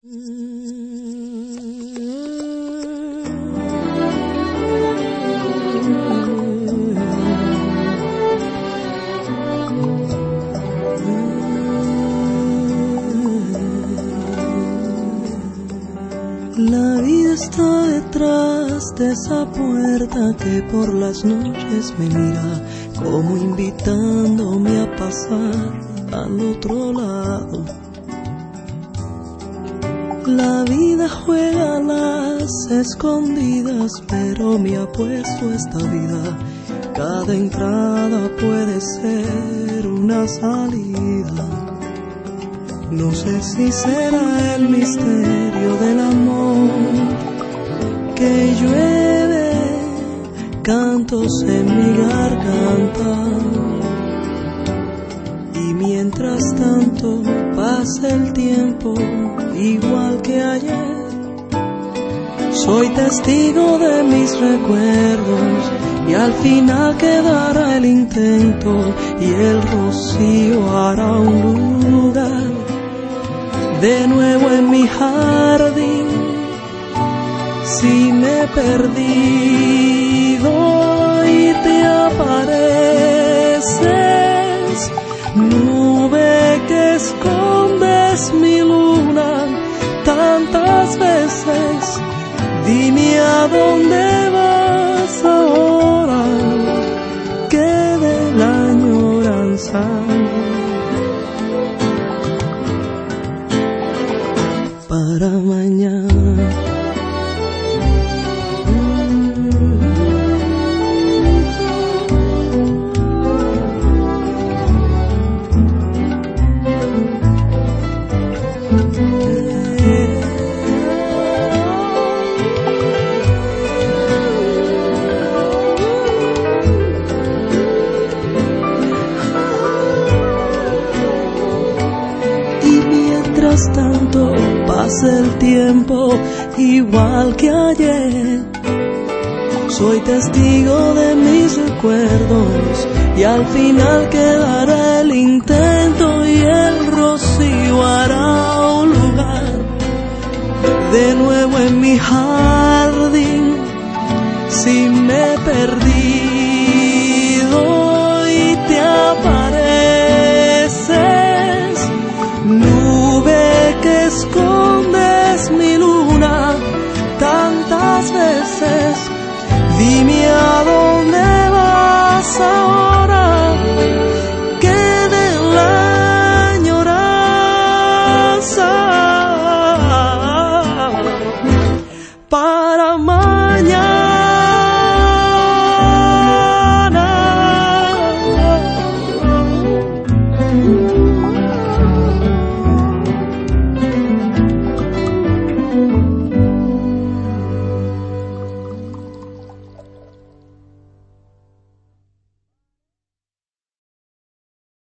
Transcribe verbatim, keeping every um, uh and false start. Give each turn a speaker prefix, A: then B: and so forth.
A: La vida está detrás de esa puerta que por las noches me mira, como invitándome a pasar al otro lado. La vida juega a las escondidas, pero me ha puesto esta vida. Cada entrada puede ser una salida. No sé si será el misterio del amor que llueve cantos en mi garganta. Y mientras tanto pasa el tiempo igual que ayer, soy testigo de mis recuerdos y al final quedará el intento y el rocío hará un lugar de nuevo en mi jardín. Si me he perdido y te apareces, nube que escondes mi luna tantas veces, dime a dónde vas ahora, que de la añoranza para mañana. Mientras tanto pasa el tiempo igual que ayer, soy testigo de mis recuerdos y al final quedará el intento y el rocío hará un lugar de nuevo en mi jardín.